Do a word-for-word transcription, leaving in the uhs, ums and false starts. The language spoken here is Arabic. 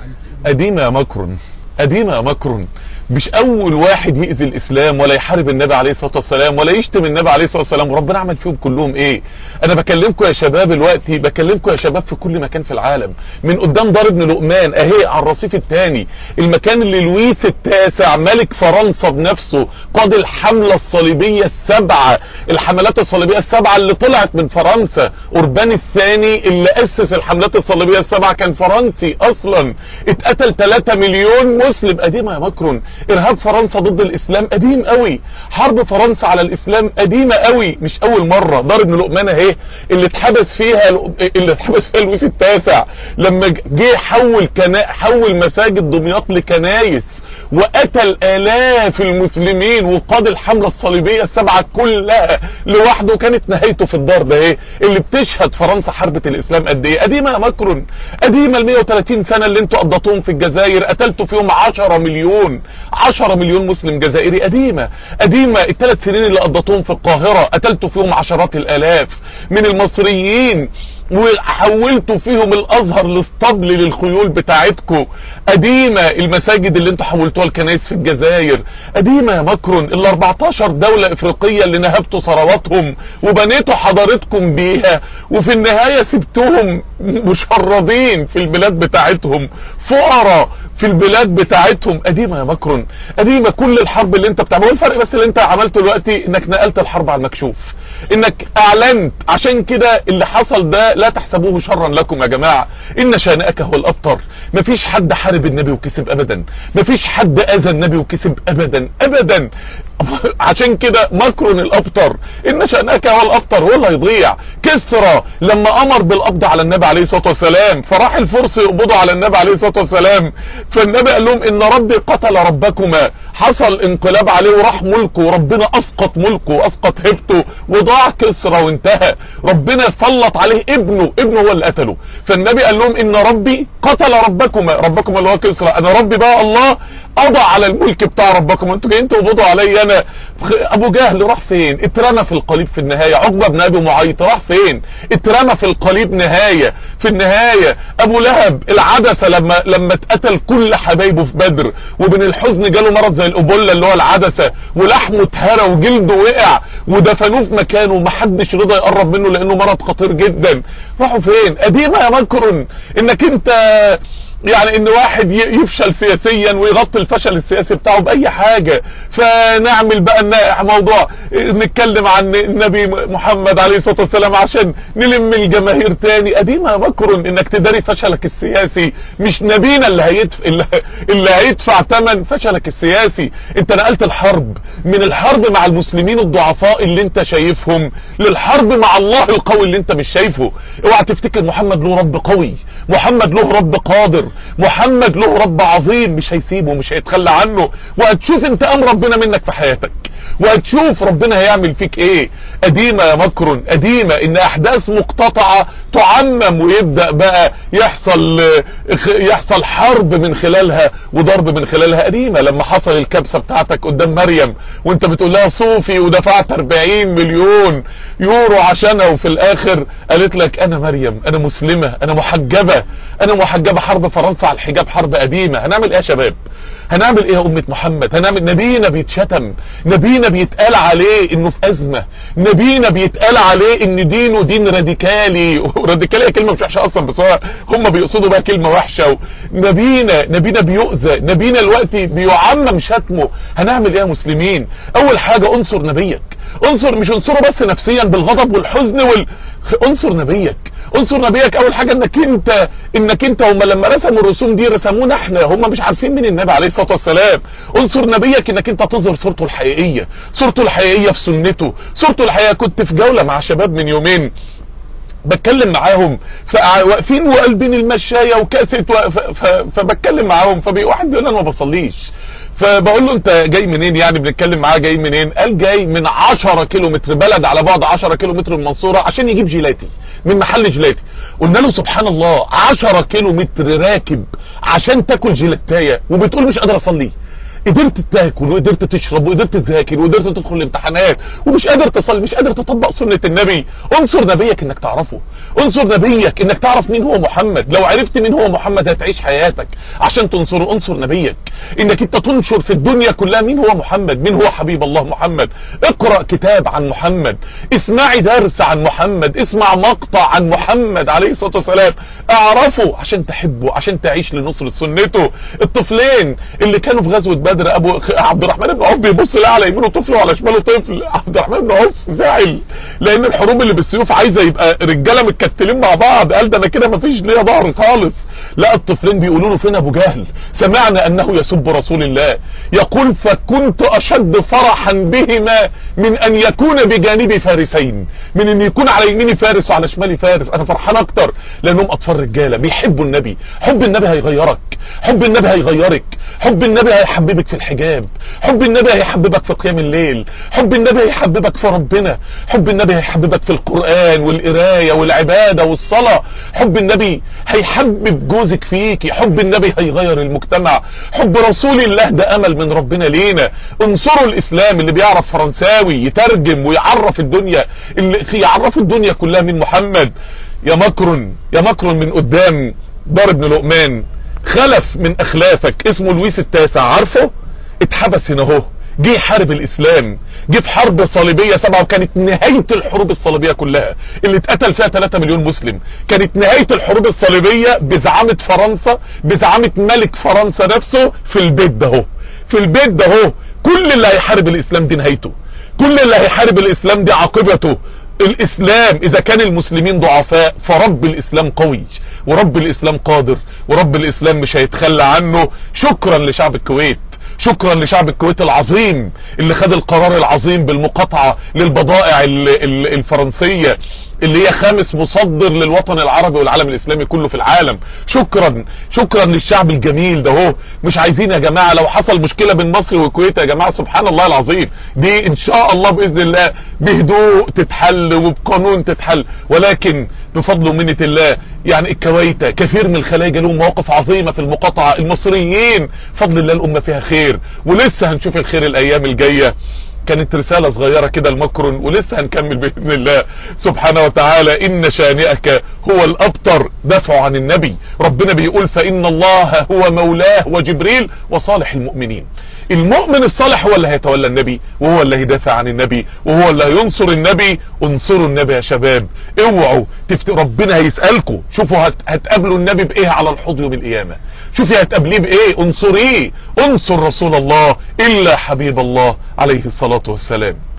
قديمة يا مكرون، قديمة يا مكرون. مش اول واحد يأذي الاسلام ولا يحارب النبي عليه الصلاة والسلام ولا يشتم النبي عليه الصلاة والسلام، وربنا عمل فيهم كلهم ايه. انا بكلمكم يا شباب دلوقتي، بكلمكم يا شباب في كل مكان في العالم، من قدام دار ابن لقمان اهي على الرصيف الثاني، المكان اللي لويس التاسع ملك فرنسا بنفسه قاد الحملة الصليبية السبعة، الحملات الصليبية السبعة اللي طلعت من فرنسا. اوربان الثاني اللي اسس الحملات الصليبية السبعة كان فرنسي اصلا، اتقتل ثلاثة مليون مسلم. قديمة يا مكرون. ارهاب فرنسا ضد الاسلام قديم قوي، حرب فرنسا على الاسلام قديمة قوي، مش اول مرة. دار ابن لقمان اهي اللي اتحبس فيها اللي اتحبس فيها لويس التاسع لما جه حول كنا حول مساجد دمياط لكنايس وقتل آلاف المسلمين وقاد الحملة الصليبية السبعة كلها لوحده. كانت نهايته في الدار ده ايه اللي بتشهد فرنسا حربت الاسلام قد ايه. قديمة يا مكرون، قديمة. ال مية وتلاتين سنة اللي انتوا قضيتوهم في الجزائر قتلتوا فيهم عشرة مليون عشرة مليون مسلم جزائري. قديمة قديمة. الثلاث سنين اللي قضيتوهم في القاهرة قتلتوا فيهم عشرات الالاف من المصريين وحولتوا فيهم الازهر لاسطبل للخيول بتاعتكم. قديمة. المساجد اللي انتوا حولتوها الكنائس في الجزائر. قديمة يا مكرون. ال اربعتاشر دولة افريقية اللي نهبتوا ثرواتهم وبنيتوا حضارتكم بيها وفي النهاية سبتوهم مشردين في البلاد بتاعتهم، فقراء في البلاد بتاعتهم. قديمة يا مكرون، قديمة. كل الحرب اللي انت بتعمله، الفرق بس اللي انت عملته دلوقتي انك نقلت الحرب على المكشوف، انك اعلنت. عشان كده اللي حصل ده لا تحسبوه شرا لكم يا جماعة، ان شانئك هو الابتر. مفيش حد حارب النبي وكسب ابدا، مفيش حد اذى النبي وكسب ابدا ابدا. عشان كده مكرون الابتر، ان شانئك هو الابتر، هو اللي هيضيع. كسرى لما امر بالقبض على النبي عليه الصلاة والسلام فراح الفرس يقبضوا على النبي عليه الصلاة والسلام، فالنبي قال لهم ان ربي قتل ربكما. حصل انقلاب عليه وراح ملكه، وربنا اسقط ملكه واسقط هبته وضاع كسرى وانتهى. ربنا سلط عليه ابنه، ابنه هو اللي قتله. فالنبي قال لهم ان ربي قتل ربكما، ربكما اللي هو كسرى، انا ربي بقى الله قضى على الملك بتاع ربكم، انتوا جايين تقبضوا علي انا. ابو جهل راح فين؟ اترمى في القليب في النهاية. عقبة بن ابي معيط راح فين؟ اترمى في القليب نهاية في النهاية. ابو لهب العدسة لما لما اتقتل كل حبايبه في بدر وبين الحزن جاله مرض زي الابولة اللي هو العدسة ولحمه اتهرى وجلده وقع ودفنوه في مكانه ومحدش رضى يقرب منه لانه مرض خطير جدا. راحوا فين؟ قديمة يا مكرون. انك انت يعني ان واحد يفشل سياسيا ويغطي الفشل السياسي بتاعه باي حاجة، فنعمل بقى موضوع نتكلم عن النبي محمد عليه الصلاة والسلام عشان نلم الجماهير تاني. قديمة يا مكرون انك تداري فشلك السياسي، مش نبينا اللي هيدفع اللي هيدفع ثمن فشلك السياسي. انت نقلت الحرب من الحرب مع المسلمين الضعفاء اللي انت شايفهم للحرب مع الله القوي اللي انت مش شايفه. اوعى تفتكر محمد له رب قوي، محمد له رب قادر، محمد له رب عظيم مش هيسيبه ومش هيتخلى عنه. وهتشوف انتقام ربنا منك في حياتك، وهتشوف ربنا هيعمل فيك ايه. قديمة يا مكرون، قديمة. ان احداث مقتطعة تعمم ويبدأ بقى يحصل يحصل حرب من خلالها وضرب من خلالها. قديمة. لما حصل الكبسة بتاعتك قدام مريم وانت بتقول لها صوفي ودفعت اربعين مليون يورو عشانها، وفي الاخر قالت لك انا مريم، انا مسلمة، انا محجبة، انا محجبة. حرب فرنسا على الحجاب حرب قديمة. هنعمل ايه يا شباب؟ هنعمل ايه يا امة محمد؟ هنعمل. نبينا بيتشتم، نبينا بيتقال عليه انه في ازمة، نبينا بيتقال عليه ان دينه دين راديكالي. راديكالية كلمة مش وحشة اصلا بس هم بيقصدوا بقى كلمة وحشة. نبينا نبينا بيؤذى، نبينا الوقت بيعمم شتمه. هنعمل ايه يا مسلمين؟ اول حاجة انصر نبيك، انصر مش انصره بس نفسيا بالغضب والحزن وال... انصر نبيك، انصر نبيك. اول حاجة انك انت انك انت هم لما رسموا الرسوم دي رسمونا احنا، هم مش عارفين مين النبي عليه الصلاة والسلام. انصر نبيك انك انت تظهر صورته الحقيقية، صورته الحقيقية في سنته، صورته الحقيقية. كنت في جولة مع شباب من يومين بتكلم معاهم فواقفين وقلبين المشاية وكاسة و... ف... ف... فبتكلم معاهم فواحد بيقول انا ما بصليش، فبقول له انت جاي منين؟ يعني بنتكلم معاه جاي منين؟ قال جاي من عشرة كيلو متر، بلد على بعد عشرة كيلو متر من المنصورة عشان يجيب جيلاتي من محل جيلاتي. قلنا له سبحان الله عشرة كيلو متر راكب عشان تاكل جيلاتاية وبتقول مش قادر اصلي. قدرت تاكل وقدرت تشرب وقدرت تذاكر وقدرت تدخل الامتحانات ومش قادر تصلي، مش قادر تطبق سنة النبي، انصر نبيك انك تعرفه، انصر نبيك انك تعرف مين هو محمد. لو عرفت مين هو محمد هتعيش حياتك عشان تنصره. انصر نبيك انك انت تنشر في الدنيا كلها مين هو محمد، مين هو حبيب الله محمد. اقرأ كتاب عن محمد، اسمعي درس عن محمد، اسمع مقطع عن محمد عليه الصلاة والسلام، اعرفه عشان تحبه، عشان تعيش لنصرة سنته. الطفلين اللي كانوا في غزوة بدر، ابو عبد الرحمن بن عوف بيبص لا على يمينه طفل وعلى شماله طفل. عبد الرحمن بن عوف زعل لان الحروب اللي بالسيوف عايزه يبقى رجاله متكتلين مع بعض، قال ده انا كده مفيش ليا ظهر خالص. لا، الطفلين بيقولوا له فين ابو جهل؟ سمعنا انه يسب رسول الله، يقول فكنت اشد فرحا بهما من ان يكون بجانبي فارسين، من ان يكون على يميني فارس وعلى شمالي فارس. انا فرحان اكتر لانهم اطفال رجاله بيحبوا النبي. حب النبي هيغيرك، حب النبي هيغيرك، حب النبي هيحببك في الحجاب، حب النبي هيحببك في قيام الليل، حب النبي هيحببك في ربنا، حب النبي هيحببك في القرآن والقراية والعبادة والصلاة، حب النبي هيحبب جوزك فيكي، حب النبي هيغير المجتمع، حب رسول الله ده امل من ربنا لينا. انصروا الاسلام. اللي بيعرف فرنساوي يترجم ويعرف الدنيا، اللي يعرف الدنيا كلها من محمد. يا مكرون، يا مكرون من قدام دار ابن لقمان، خلف من اخلافك اسمه لويس التاسع، عارفه؟ اتحبس هنا اهو، جه يحارب الاسلام، جه في حرب صليبية سبعة وكانت نهاية الحروب الصليبية كلها اللي اتقتل فيها ثلاثة مليون مسلم. كانت نهاية الحروب الصليبية بزعامة فرنسا، بزعامة ملك فرنسا نفسه في البيت ده اهو، في البيت ده اهو. كل اللي هيحارب الاسلام دي نهايته، كل اللي هيحارب الاسلام دي عاقبته. الاسلام اذا كان المسلمين ضعفاء فرب الاسلام قوي، ورب الاسلام قادر، ورب الاسلام مش هيتخلى عنه. شكرا لشعب الكويت، شكرا لشعب الكويت العظيم اللي خد القرار العظيم بالمقاطعة للبضائع الفرنسية اللي هي خامس مصدر للوطن العربي والعالم الاسلامي كله في العالم. شكرا شكرا للشعب الجميل ده هو. مش عايزين يا جماعة لو حصل مشكلة بين مصر والكويت يا جماعة سبحان الله العظيم دي ان شاء الله باذن الله بهدوء تتحل وبقانون تتحل، ولكن بفضل ومنة الله يعني الكويت كثير من الخلايج لهم مواقف عظيمة في المقاطعة. المصريين فضل الله الامة فيها خير، ولسه هنشوف الخير الايام الجاية. كانت رسالة صغيرة كده لمكرون، ولسه هنكمل بإذن الله سبحانه وتعالى. إن شانئك هو الأبتر. دافعوا عن النبي، ربنا بيقول فإن الله هو مولاه وجبريل وصالح المؤمنين. المؤمن الصالح هو اللي هيتولى النبي، وهو اللي هيدافع عن النبي، وهو اللي هينصر النبي. انصروا النبي يا شباب، اوعوا تفت... ربنا هيسألكم. شوفوا هت... هتقابلوا النبي بإيه على الحوض يوم القيامة، شوفي هتقابليه بإيه. انصريه، انصر رسول الله إلا حبيب الله عليه الصلاة والسلام.